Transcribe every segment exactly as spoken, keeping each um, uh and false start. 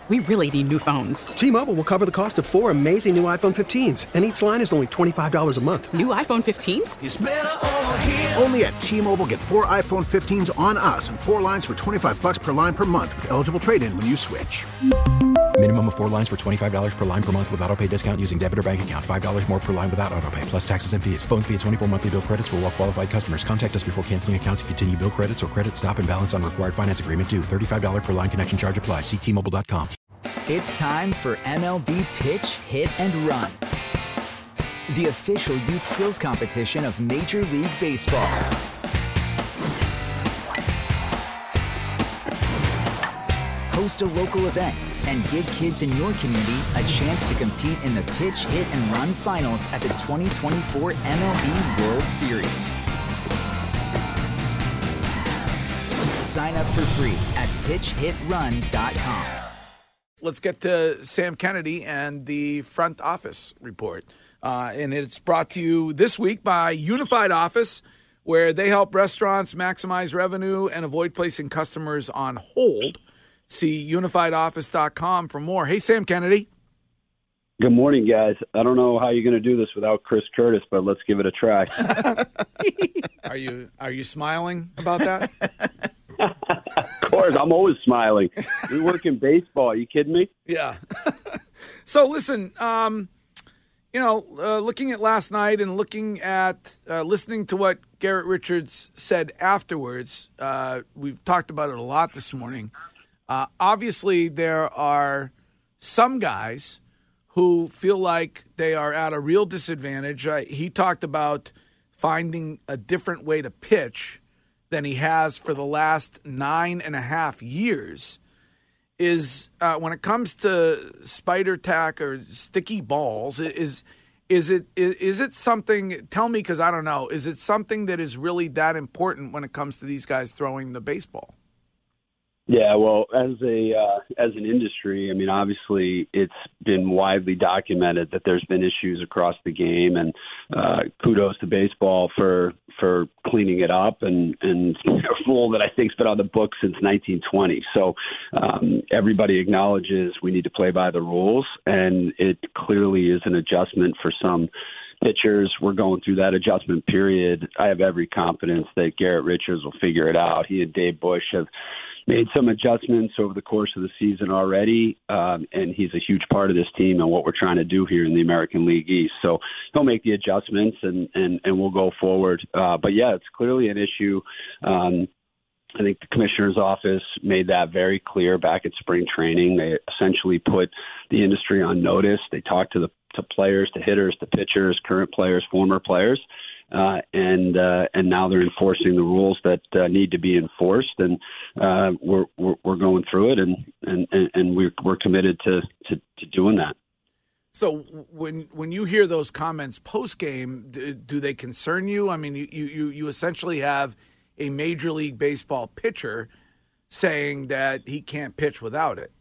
We really need new phones. T-Mobile will cover the cost of four amazing new iPhone fifteens, and each line is only twenty-five dollars a month. New iPhone fifteens? It's better over here. Only at T-Mobile, get four iPhone fifteens on us and four lines for twenty-five dollars per line per month with eligible trade-in when you switch. Minimum of four lines for twenty-five dollars per line per month with autopay discount using debit or bank account. five dollars more per line without autopay, plus taxes and fees. Phone fee at twenty-four monthly bill credits for well-qualified customers. Contact us before canceling account to continue bill credits or credit stop and balance on required finance agreement due. thirty-five dollars per line connection charge applies. See T Mobile dot com. It's time for M L B Pitch, Hit, and Run, the official youth skills competition of Major League Baseball. Host a local event and give kids in your community a chance to compete in the Pitch, Hit, and Run finals at the twenty twenty-four M L B World Series. Sign up for free at pitch hit run dot com. Let's get to Sam Kennedy and the front office report. Uh, and it's brought to you this week by Unified Office, where they help restaurants maximize revenue and avoid placing customers on hold. See unified office dot com for more. Hey, Sam Kennedy. Good morning, guys. I don't know how you're going to do this without Chris Curtis, but let's give it a try. Are you are you smiling about that? Of course, I'm always smiling. We work in baseball. Are you kidding me? Yeah. So listen, um, you know, uh, looking at last night and looking at uh, listening to what Garrett Richards said afterwards, uh, we've talked about it a lot this morning. Uh, obviously, there are some guys who feel like they are at a real disadvantage. Uh, he talked about finding a different way to pitch than he has for the last nine and a half years. Is uh, when it comes to spider tack or sticky balls, is is it is, is it something? Tell me, because I don't know. Is it something that is really that important when it comes to these guys throwing the baseball? Yeah, well, as a uh, as an industry, I mean, obviously it's been widely documented that there's been issues across the game, and uh, kudos to baseball for for cleaning it up, and and a rule that I think's been on the books since nineteen twenty. So um, everybody acknowledges we need to play by the rules, and it clearly is an adjustment for some pitchers. We're going through that adjustment period. I have every confidence that Garrett Richards will figure it out. He and Dave Bush have made some adjustments over the course of the season already, um, and he's a huge part of this team and what we're trying to do here in the American League East. So he'll make the adjustments, and, and, and we'll go forward. Uh, but, yeah, it's clearly an issue. Um, I think the commissioner's office made that very clear back at spring training. They essentially put the industry on notice. They talked to the to players, to hitters, to pitchers, current players, former players. Uh, and uh, and now they're enforcing the rules that uh, need to be enforced, and uh, we're, we're we're going through it, and and, and we're we're committed to, to, to doing that. So when when you hear those comments post game, do, do they concern you? I mean, you, you you essentially have a Major League Baseball pitcher saying that he can't pitch without it.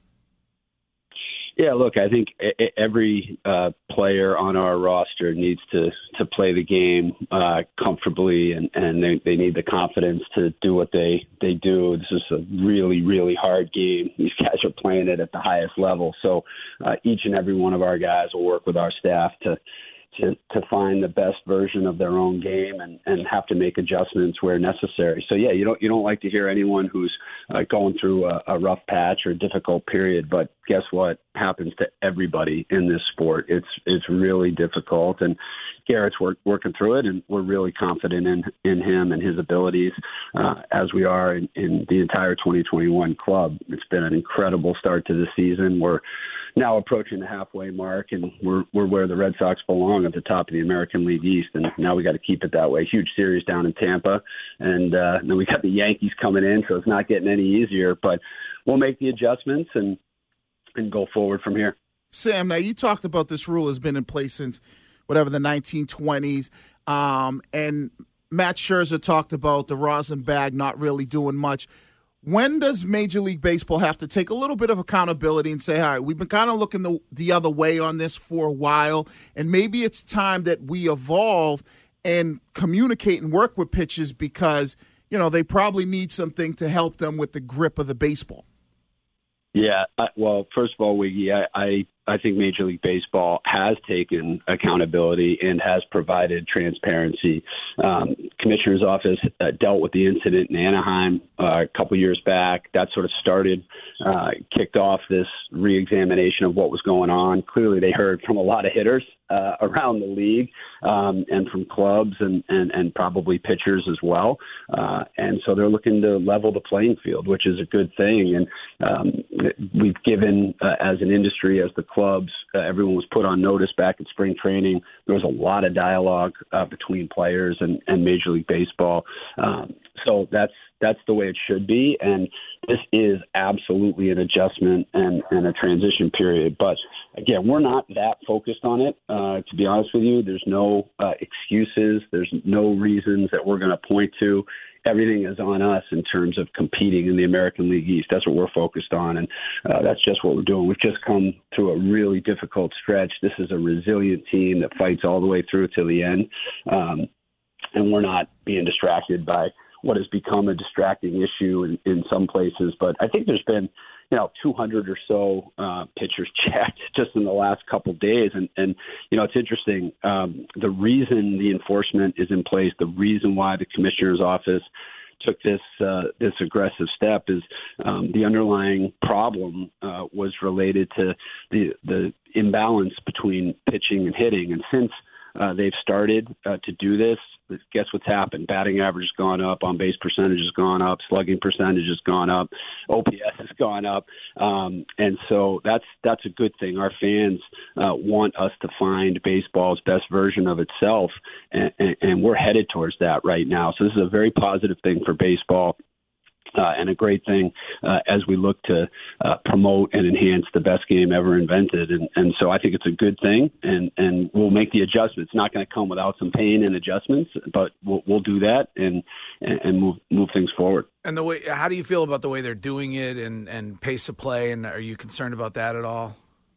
Yeah, look, I think every uh, player on our roster needs to, to play the game uh, comfortably, and, and they, they need the confidence to do what they, they do. This is a really, really hard game. These guys are playing it at the highest level. So uh, each and every one of our guys will work with our staff to to, to find the best version of their own game, and, and have to make adjustments where necessary. So, yeah, you don't you don't like to hear anyone who's uh, going through a, a rough patch or a difficult period, but guess what happens to everybody in this sport? It's it's really difficult, and Garrett's work, working through it, and we're really confident in, in him and his abilities, uh, as we are in, in the entire twenty twenty-one club. It's been an incredible start to the season. We're now approaching the halfway mark, and we're we're where the Red Sox belong, at the top of the American League East, and now we got to keep it that way. Huge series down in Tampa, and uh, then we got the Yankees coming in, so it's not getting any easier, but we'll make the adjustments and and go forward from here. Sam, now you talked about this rule has been in place since whatever the nineteen twenties, um, and Matt Scherzer talked about the rosin bag not really doing much. When does Major League Baseball have to take a little bit of accountability and say, all right, we've been kind of looking the, the other way on this for a while, and maybe it's time that we evolve and communicate and work with pitchers, because, you know, they probably need something to help them with the grip of the baseball? Yeah, I, well, first of all, Wiggy, I, I, I think Major League Baseball has taken accountability and has provided transparency. Um, Commissioner's office uh, dealt with the incident in Anaheim uh, a couple years back. That sort of started, uh, kicked off this reexamination of what was going on. Clearly, they heard from a lot of hitters uh, around the league um, and from clubs and, and, and probably pitchers as well. Uh, and so they're looking to level the playing field, which is a good thing. And um, we've given, uh, as an industry, as the clubs, uh, everyone was put on notice back at spring training. There was a lot of dialogue uh, between players and, and Major League Baseball. Um, so that's that's the way it should be. And this is absolutely an adjustment and, and a transition period. But again, we're not that focused on it, uh, to be honest with you. There's no uh, excuses. There's no reasons that we're going to point to. Everything is on us in terms of competing in the American League East. That's what we're focused on, and uh, that's just what we're doing. We've just come through a really difficult stretch. This is a resilient team that fights all the way through to the end, um, and we're not being distracted by what has become a distracting issue in, in some places. But I think there's been, you know, two hundred or so uh, pitchers checked just in the last couple of days. And, and you know, it's interesting. Um, the reason the enforcement is in place, the reason why the commissioner's office took this uh, this aggressive step is um, the underlying problem uh, was related to the, the imbalance between pitching and hitting. And since uh, they've started uh, to do this, guess what's happened? Batting average has gone up, on base percentage has gone up, slugging percentage has gone up, O P S has gone up, um, and so that's that's a good thing. Our fans uh, want us to find baseball's best version of itself, and, and, and we're headed towards that right now. So this is a very positive thing for baseball. Uh, and a great thing uh, as we look to uh, promote and enhance the best game ever invented. And, and so I think it's a good thing, and, and we'll make the adjustments. It's not going to come without some pain and adjustments, but we'll, we'll do that and, and move move things forward. And the way, how do you feel about the way they're doing it and, and pace of play, and are you concerned about that at all?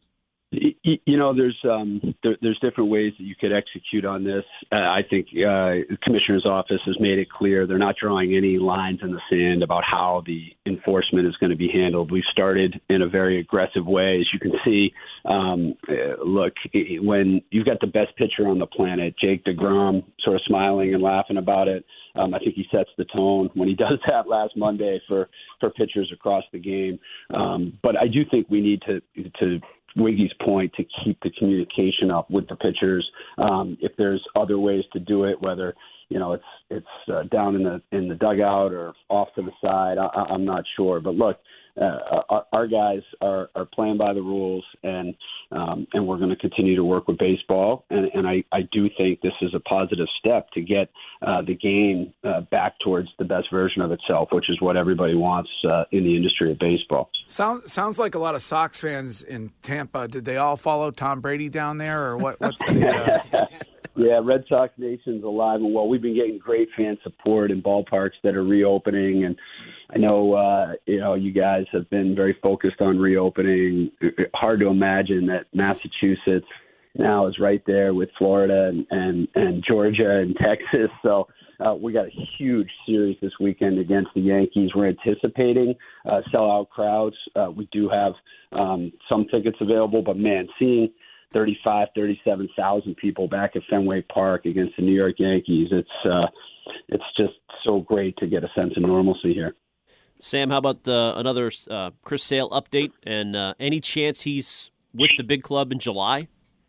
You know, there's um, there, there's different ways that you could execute on this. Uh, I think uh, the commissioner's office has made it clear they're not drawing any lines in the sand about how the enforcement is going to be handled. We've started in a very aggressive way. As you can see, um, uh, look, when you've got the best pitcher on the planet, Jake DeGrom, sort of smiling and laughing about it, Um, I think he sets the tone when he does that last Monday for, for pitchers across the game. Um, but I do think we need to to Wiggy's point, to keep the communication up with the pitchers. Um, if there's other ways to do it, whether you know it's it's uh, down in the in the dugout or off to the side, I, I'm not sure. But look, uh, our, our guys are, are playing by the rules, and um, and we're going to continue to work with baseball. And, and I, I do think this is a positive step to get uh, the game uh, back towards the best version of itself, which is what everybody wants uh, in the industry of baseball. Sounds sounds like a lot of Sox fans in Tampa. Did they all follow Tom Brady down there, or what? What's the? Uh... Yeah, Red Sox Nation's alive and well. We've been getting great fan support in ballparks that are reopening, and I know uh, you know you guys have been very focused on reopening. Hard to imagine that Massachusetts now is right there with Florida and and, and Georgia and Texas. So uh, we got a huge series this weekend against the Yankees. We're anticipating uh, sellout crowds. Uh, we do have um, some tickets available, but man, seeing thirty-five, thirty-seven thousand people back at Fenway Park against the New York Yankees. It's uh, it's just so great to get a sense of normalcy here. Sam, how about uh, another uh, Chris Sale update? And uh, any chance he's with the big club in July?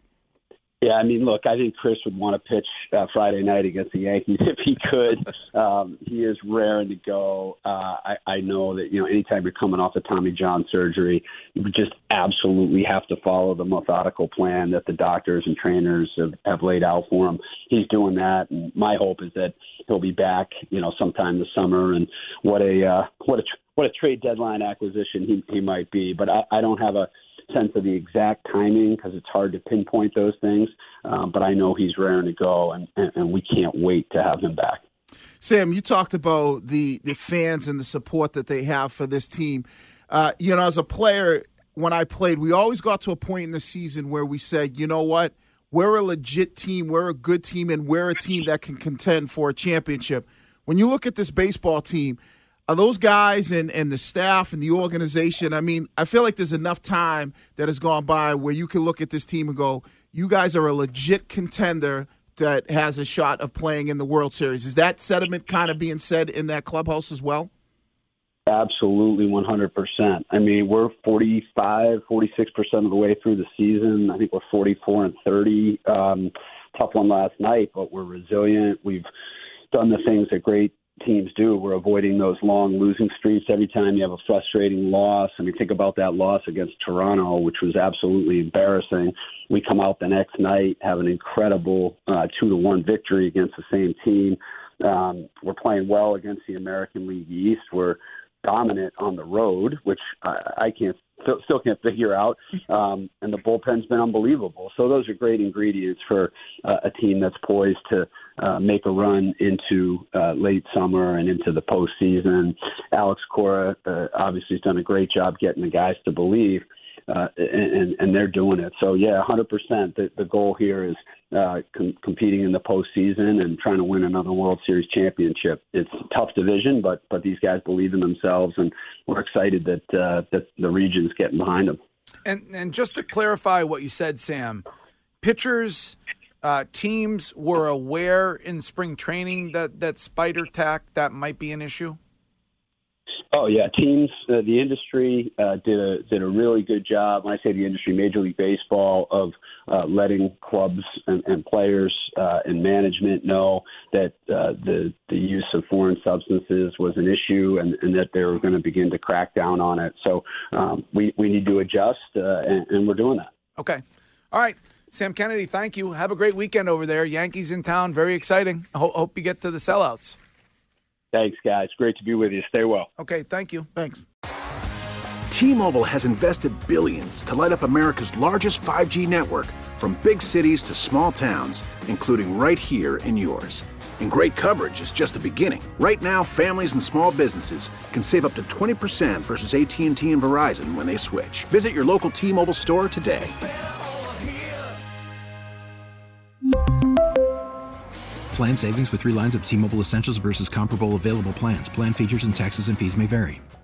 Yeah, I mean, look, I think Chris would want to pitch uh, Friday night against the Yankees if he could. Um, he is raring to go. Uh, I, I know that, you know, anytime you're coming off a Tommy John surgery, you just absolutely have to follow the methodical plan that the doctors and trainers have, have laid out for him. He's doing that, and my hope is that he'll be back, you know, sometime this summer. And what a uh, what a what a trade deadline acquisition he, he might be. But I, I don't have a sense of the exact timing because it's hard to pinpoint those things. Um, but I know he's raring to go, and, and, and we can't wait to have him back. Sam, you talked about the, the fans and the support that they have for this team. Uh, you know, as a player, when I played, we always got to a point in the season where we said, you know what, we're a legit team, we're a good team, and we're a team that can contend for a championship. When you look at this baseball team, are those guys and, and the staff and the organization, I mean, I feel like there's enough time that has gone by where you can look at this team and go, you guys are a legit contender that has a shot of playing in the World Series. Is that sentiment kind of being said in that clubhouse as well? Absolutely, one hundred percent. I mean, we're forty-five, forty-six percent of the way through the season. I think we're forty-four and thirty. Um, tough one last night, but we're resilient. We've done the things that great teams do. We're avoiding those long losing streaks every time you have a frustrating loss. I mean, think about that loss against Toronto, which was absolutely embarrassing. We come out the next night, have an incredible uh, two to one victory against the same team. Um, we're playing well against the American League East. We're dominant on the road, which I, I can't still can't figure out. Um, and the bullpen's been unbelievable. So those are great ingredients for uh, a team that's poised to uh, make a run into uh, late summer and into the postseason. Alex Cora uh, obviously has done a great job getting the guys to believe. Uh, and, and they're doing it. So, yeah, one hundred percent. The, the goal here is uh, com- competing in the postseason and trying to win another World Series championship. It's a tough division, but but these guys believe in themselves, and we're excited that uh, that the region's getting behind them. And and just to clarify what you said, Sam, pitchers, uh, teams were aware in spring training that, that spider tack, that might be an issue? Oh yeah, teams, uh, the industry uh, did a did a really good job. When I say the industry, Major League Baseball, of uh, letting clubs and, and players uh, and management know that uh, the the use of foreign substances was an issue, and, and that they were going to begin to crack down on it. So um, we we need to adjust, uh, and, and we're doing that. Okay, all right, Sam Kennedy, thank you. Have a great weekend over there. Yankees in town, very exciting. I ho- hope you get to the sellouts. Thanks, guys. Great to be with you. Stay well. Okay, thank you. Thanks. T-Mobile has invested billions to light up America's largest five G network, from big cities to small towns, including right here in yours. And great coverage is just the beginning. Right now, families and small businesses can save up to twenty percent versus A T and T and Verizon when they switch. Visit your local T-Mobile store today. Plan savings with three lines of T-Mobile Essentials versus comparable available plans. Plan features and taxes and fees may vary.